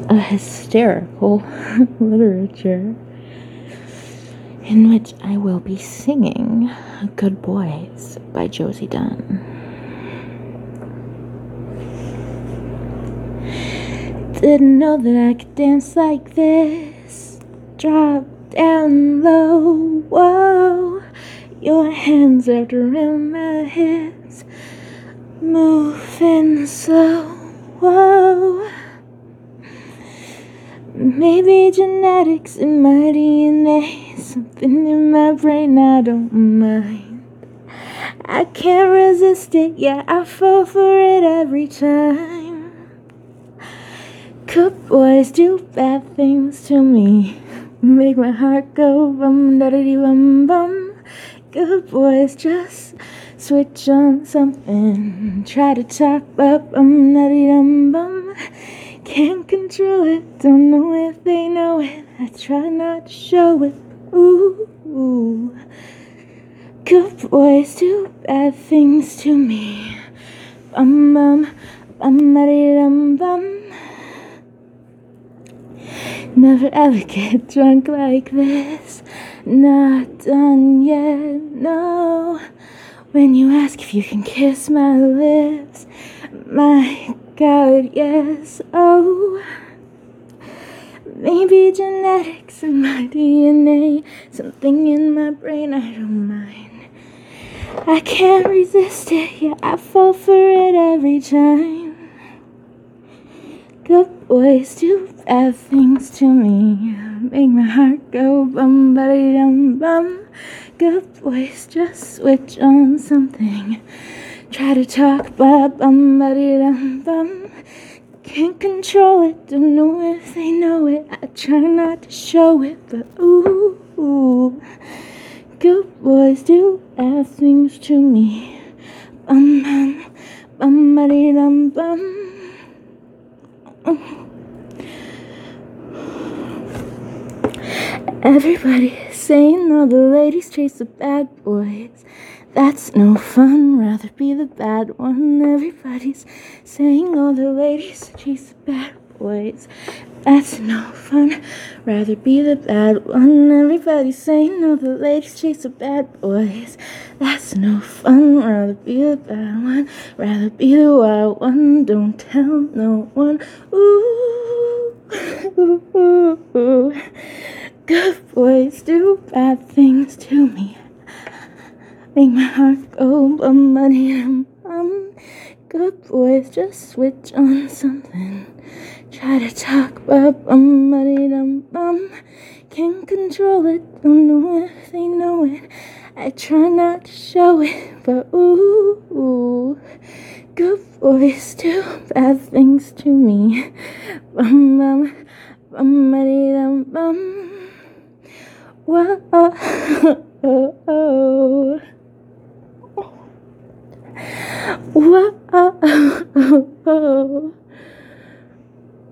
a hysterical literature in which I will be singing Good Boys by Josie Dunn. Didn't know that I could dance like this. Drop down low, whoa. Your hands wrapped around my hips, moving slow, whoa. Maybe genetics in my DNA, something in my brain I don't mind. I can't resist it, yeah, I fall for it every time. Good boys do bad things to me, make my heart go bum-da-da-dee-bum-bum. Good boys just switch on something, try to talk up bum-da-dee-dum-bum. Can't control it, don't know if they know it, I try not to show it, ooh. Good boys do bad things to me, bum-bum, bum-da-dee-dum-bum. Never ever get drunk like this, not done yet, no. When you ask if you can kiss my lips, my God, yes, oh. Maybe genetics in my DNA, something in my brain I don't mind. I can't resist it, yeah, I fall for it every time. Good boys do bad things to me, make my heart go bum-ba-dee-dum-bum. Good boys just switch on something, try to talk bum-ba-dee-dum-bum. Can't control it, don't know if they know it, I try not to show it, but ooh. Good boys do bad things to me, bum-bum, bum-ba-dee-dum-bum. Everybody is saying all the ladies chase the bad boys. That's no fun, rather be the bad one. Everybody's saying all the ladies chase the bad boys. That's no fun, rather be the bad one. Everybody's saying all the ladies chase the bad boys. That's no fun, rather be the bad one, rather be the wild one. Don't tell no one, ooh, ooh, ooh. Good boys do bad things to me, make my heart go bum-ba-dee-dum-bum. Good boys just switch on something, try to talk about bum-ba-dee-dum-bum. Can't control it, don't know if they know it, I try not to show it, but ooh. Good boys do bad things to me, bum-bum, bum-ba-dee-dum-bum. Whoa.